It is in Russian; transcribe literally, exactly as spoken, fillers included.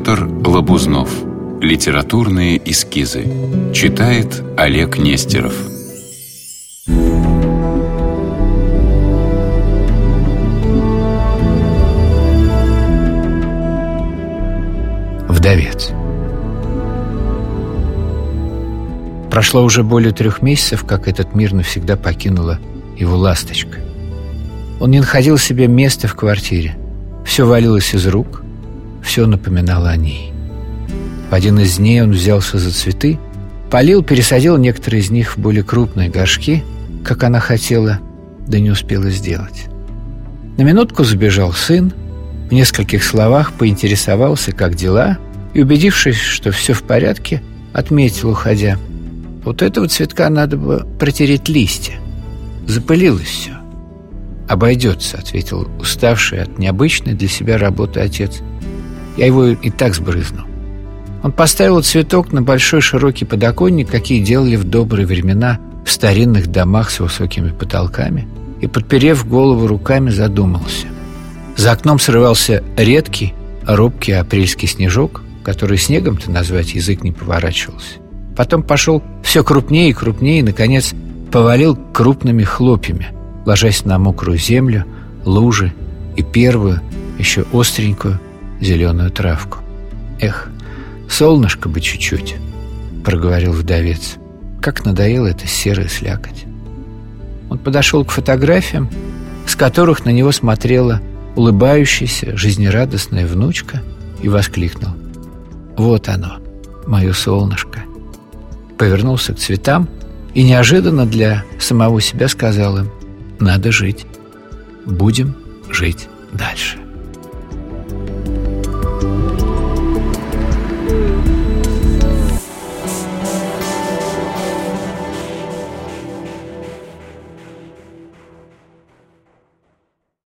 Петр Лобузнов. Литературные эскизы. Читает Олег Нестеров. Вдовец. Прошло уже более трех месяцев, как этот мир навсегда покинула его ласточка. Он не находил себе места в квартире. Все валилось из рук, все напоминало о ней. В один из дней он взялся за цветы, полил, пересадил некоторые из них в более крупные горшки, как она хотела, да не успела сделать. На минутку забежал сын, в нескольких словах поинтересовался, как дела, и, убедившись, что все в порядке, отметил, уходя: «Вот этого цветка надо бы протереть листья. Запылилось все». «Обойдется», — ответил уставший от необычной для себя работы отец. «Я его и так сбрызну». Он поставил цветок на большой широкий подоконник, какие делали в добрые времена в старинных домах с высокими потолками, и, подперев голову руками, задумался. За окном срывался редкий, робкий апрельский снежок, который снегом-то назвать язык не поворачивался. Потом пошел все крупнее и крупнее, и, наконец, повалил крупными хлопьями, ложась на мокрую землю, лужи и первую, еще остренькую, зеленую травку. «Эх, солнышко бы чуть-чуть», — проговорил вдовец. Как надоела эта серая слякоть. Он подошел к фотографиям, с которых на него смотрела улыбающаяся, жизнерадостная внучка, и воскликнул: «Вот оно, мое солнышко». Повернулся к цветам и неожиданно для самого себя сказал им: «Надо жить. Будем жить дальше».